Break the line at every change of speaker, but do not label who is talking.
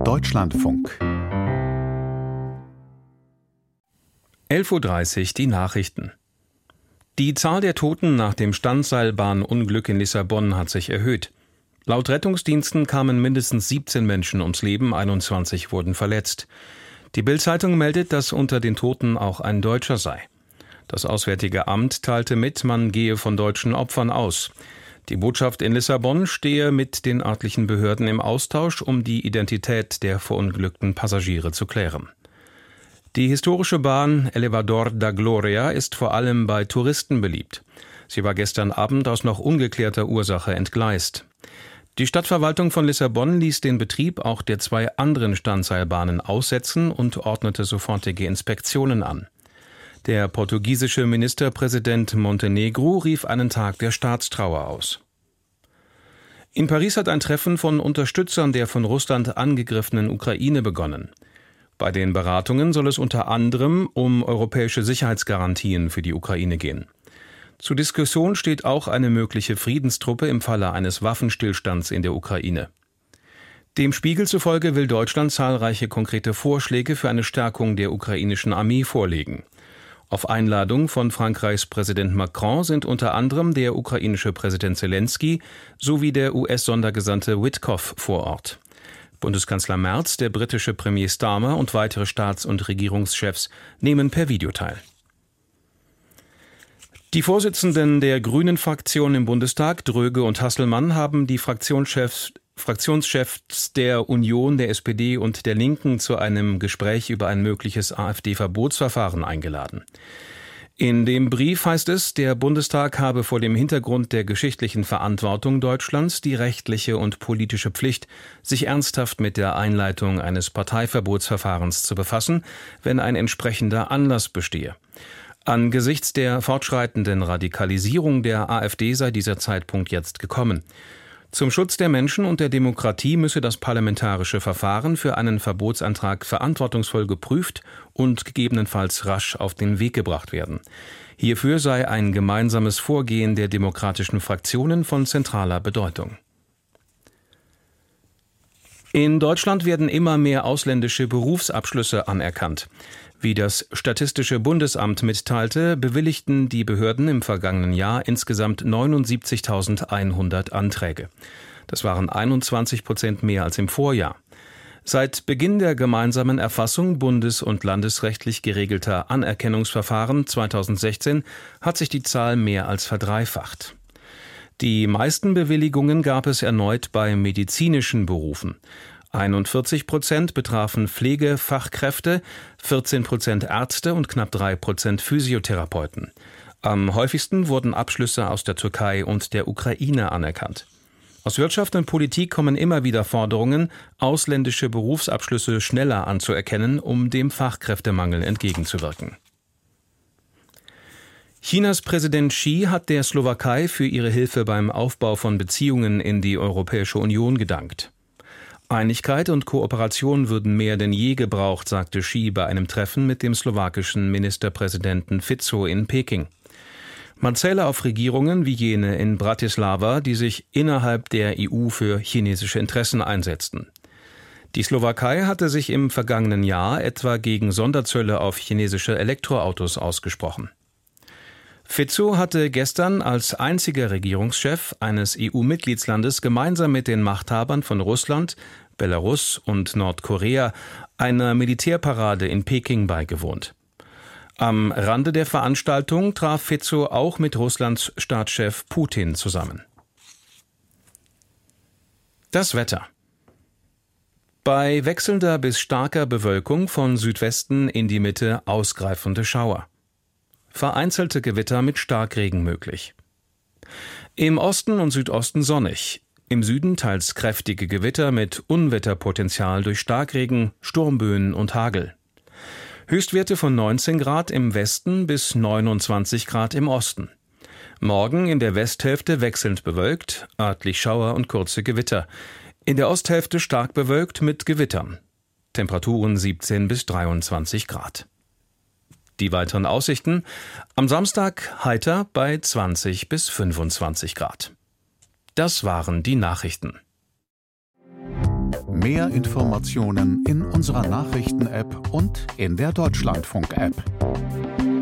Deutschlandfunk
11:30 Uhr die Nachrichten. Die Zahl der Toten nach dem Standseilbahnunglück in Lissabon hat sich erhöht. Laut Rettungsdiensten kamen mindestens 17 Menschen ums Leben, 21 wurden verletzt. Die Bild-Zeitung meldet, dass unter den Toten auch ein Deutscher sei. Das Auswärtige Amt teilte mit, man gehe von deutschen Opfern aus. Die Botschaft in Lissabon stehe mit den örtlichen Behörden im Austausch, um die Identität der verunglückten Passagiere zu klären. Die historische Bahn Elevador da Glória ist vor allem bei Touristen beliebt. Sie war gestern Abend aus noch ungeklärter Ursache entgleist. Die Stadtverwaltung von Lissabon ließ den Betrieb auch der 2 anderen Standseilbahnen aussetzen und ordnete sofortige Inspektionen an. Der portugiesische Ministerpräsident Montenegro rief einen Tag der Staatstrauer aus. In Paris hat ein Treffen von Unterstützern der von Russland angegriffenen Ukraine begonnen. Bei den Beratungen soll es unter anderem um europäische Sicherheitsgarantien für die Ukraine gehen. Zur Diskussion steht auch eine mögliche Friedenstruppe im Falle eines Waffenstillstands in der Ukraine. Dem Spiegel zufolge will Deutschland zahlreiche konkrete Vorschläge für eine Stärkung der ukrainischen Armee vorlegen. Auf Einladung von Frankreichs Präsident Macron sind unter anderem der ukrainische Präsident Zelensky sowie der US-Sondergesandte Witkoff vor Ort. Bundeskanzler Merz, der britische Premier Starmer und weitere Staats- und Regierungschefs nehmen per Video teil. Die Vorsitzenden der Grünen-Fraktion im Bundestag, Dröge und Hasselmann, haben die Fraktionschefs der Union, der SPD und der Linken zu einem Gespräch über ein mögliches AfD-Verbotsverfahren eingeladen. In dem Brief heißt es, der Bundestag habe vor dem Hintergrund der geschichtlichen Verantwortung Deutschlands die rechtliche und politische Pflicht, sich ernsthaft mit der Einleitung eines Parteiverbotsverfahrens zu befassen, wenn ein entsprechender Anlass bestehe. Angesichts der fortschreitenden Radikalisierung der AfD sei dieser Zeitpunkt jetzt gekommen. Zum Schutz der Menschen und der Demokratie müsse das parlamentarische Verfahren für einen Verbotsantrag verantwortungsvoll geprüft und gegebenenfalls rasch auf den Weg gebracht werden. Hierfür sei ein gemeinsames Vorgehen der demokratischen Fraktionen von zentraler Bedeutung. In Deutschland werden immer mehr ausländische Berufsabschlüsse anerkannt. Wie das Statistische Bundesamt mitteilte, bewilligten die Behörden im vergangenen Jahr insgesamt 79.100 Anträge. Das waren 21% mehr als im Vorjahr. Seit Beginn der gemeinsamen Erfassung bundes- und landesrechtlich geregelter Anerkennungsverfahren 2016 hat sich die Zahl mehr als verdreifacht. Die meisten Bewilligungen gab es erneut bei medizinischen Berufen. 41% betrafen Pflegefachkräfte, 14% Ärzte und knapp 3% Physiotherapeuten. Am häufigsten wurden Abschlüsse aus der Türkei und der Ukraine anerkannt. Aus Wirtschaft und Politik kommen immer wieder Forderungen, ausländische Berufsabschlüsse schneller anzuerkennen, um dem Fachkräftemangel entgegenzuwirken. Chinas Präsident Xi hat der Slowakei für ihre Hilfe beim Aufbau von Beziehungen in die Europäische Union gedankt. Einigkeit und Kooperation würden mehr denn je gebraucht, sagte Xi bei einem Treffen mit dem slowakischen Ministerpräsidenten Fico in Peking. Man zähle auf Regierungen wie jene in Bratislava, die sich innerhalb der EU für chinesische Interessen einsetzten. Die Slowakei hatte sich im vergangenen Jahr etwa gegen Sonderzölle auf chinesische Elektroautos ausgesprochen. Fico hatte gestern als einziger Regierungschef eines EU-Mitgliedslandes gemeinsam mit den Machthabern von Russland, Belarus und Nordkorea einer Militärparade in Peking beigewohnt. Am Rande der Veranstaltung traf Fico auch mit Russlands Staatschef Putin zusammen. Das Wetter. Bei wechselnder bis starker Bewölkung von Südwesten in die Mitte ausgreifende Schauer. Vereinzelte Gewitter mit Starkregen möglich. Im Osten und Südosten sonnig. Im Süden teils kräftige Gewitter mit Unwetterpotenzial durch Starkregen, Sturmböen und Hagel. Höchstwerte von 19 Grad im Westen bis 29 Grad im Osten. Morgen in der Westhälfte wechselnd bewölkt, örtlich Schauer und kurze Gewitter. In der Osthälfte stark bewölkt mit Gewittern. Temperaturen 17 bis 23 Grad. Die weiteren Aussichten: am Samstag heiter bei 20 bis 25 Grad. Das waren die Nachrichten.
Mehr Informationen in unserer Nachrichten-App und in der Deutschlandfunk-App.